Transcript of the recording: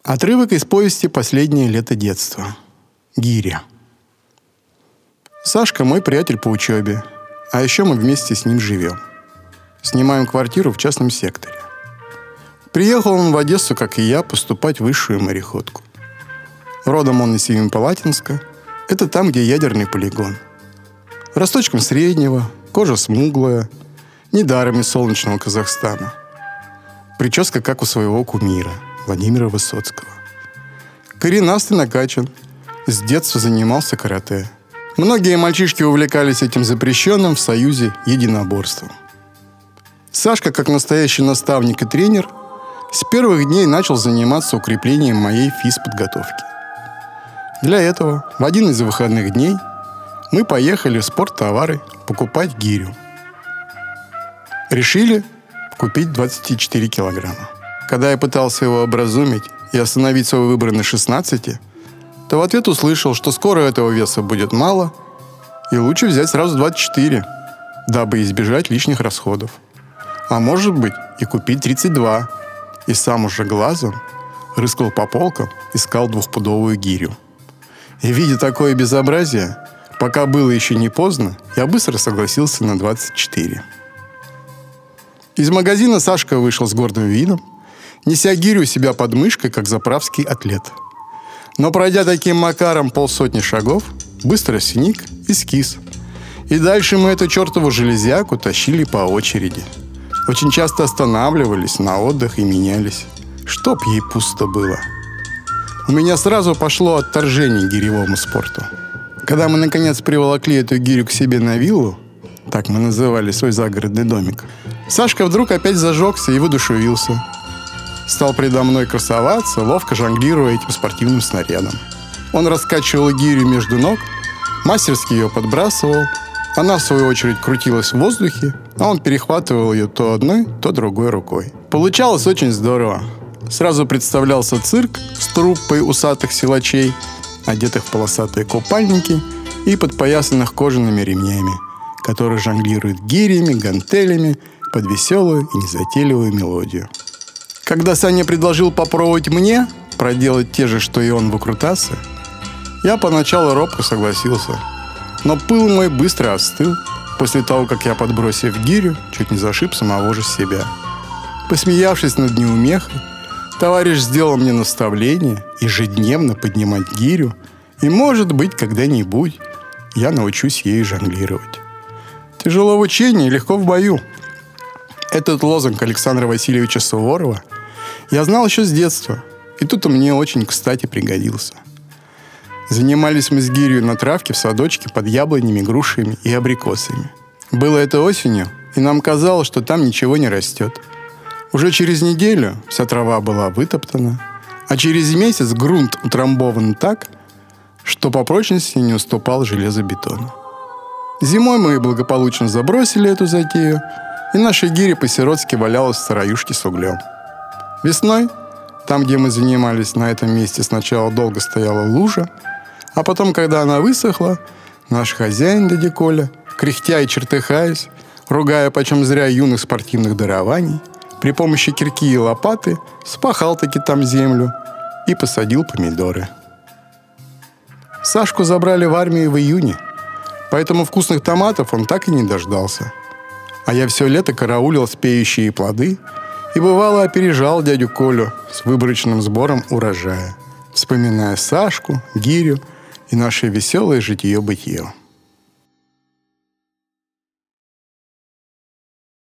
Отрывок из повести «Последнее лето детства». Гиря. Сашка мой приятель по учебе, а еще мы вместе с ним живем. Снимаем квартиру в частном секторе. Приехал он в Одессу, как и я, поступать в высшую мореходку. Родом он из Семипалатинска. Это там, где ядерный полигон. Росточком среднего, кожа смуглая, недаром из солнечного Казахстана. Прическа, как у своего кумира, Владимира Высоцкого. Коренастый, накачан. С детства занимался карате. Многие мальчишки увлекались этим запрещенным в Союзе единоборством. Сашка, как настоящий наставник и тренер, с первых дней начал заниматься укреплением моей физподготовки. Для этого в один из выходных дней мы поехали в спорттовары покупать гирю. Решили купить 24 килограмма. Когда я пытался его образумить и остановить свой выбор на 16, то в ответ услышал, что скоро этого веса будет мало, и лучше взять сразу 24, дабы избежать лишних расходов. А может быть и купить 32. И сам уже глазом рыскал по полкам, искал 2-пудовую гирю. И видя такое безобразие, пока было еще не поздно, я быстро согласился на 24. Из магазина Сашка вышел с гордым видом, неся гирю у себя под мышкой, как заправский атлет. Но пройдя таким макаром 50 шагов, быстро сник и скис. И дальше мы эту чертову железяку тащили по очереди. Очень часто останавливались на отдых и менялись. Чтоб ей пусто было. У меня сразу пошло отторжение к гиревому спорту. Когда мы, наконец, приволокли эту гирю к себе на виллу, так мы называли свой загородный домик, Сашка вдруг опять зажегся и воодушевился. Стал предо мной красоваться, ловко жонглируя этим спортивным снарядом. Он раскачивал гирю между ног, мастерски ее подбрасывал. Она, в свою очередь, крутилась в воздухе, а он перехватывал ее то одной, то другой рукой. Получалось очень здорово. Сразу представлялся цирк с труппой усатых силачей, одетых в полосатые купальники и подпоясанных кожаными ремнями, которые жонглируют гирями, гантелями под веселую и незатейливую мелодию. Когда Саня предложил попробовать мне проделать те же, что и он, выкрутасы, я поначалу робко согласился. Но пыл мой быстро остыл после того, как я, подбросив гирю, чуть не зашиб самого же себя. Посмеявшись над неумехой, товарищ сделал мне наставление ежедневно поднимать гирю, и, может быть, когда-нибудь я научусь ею жонглировать. Тяжело в учении, легко в бою. Этот лозунг Александра Васильевича Суворова я знал еще с детства, и тут он мне очень кстати пригодился. Занимались мы с гирью на травке в садочке под яблонями, грушами и абрикосами. Было это осенью, и нам казалось, что там ничего не растет. Уже через неделю вся трава была вытоптана, а через месяц грунт утрамбован так, что по прочности не уступал железобетону. Зимой мы благополучно забросили эту затею, и наша гиря по-сиротски валялась в сыроюшке с углем. Весной, там, где мы занимались, на этом месте сначала долго стояла лужа, а потом, когда она высохла, наш хозяин дядя Коля, кряхтя и чертыхаясь, ругая почем зря юных спортивных дарований, при помощи кирки и лопаты спахал-таки там землю и посадил помидоры. Сашку забрали в армию в июне, поэтому вкусных томатов он так и не дождался. А я все лето караулил спеющие плоды и, бывало, опережал дядю Колю с выборочным сбором урожая, вспоминая Сашку, гирю и наше веселое житье-бытие.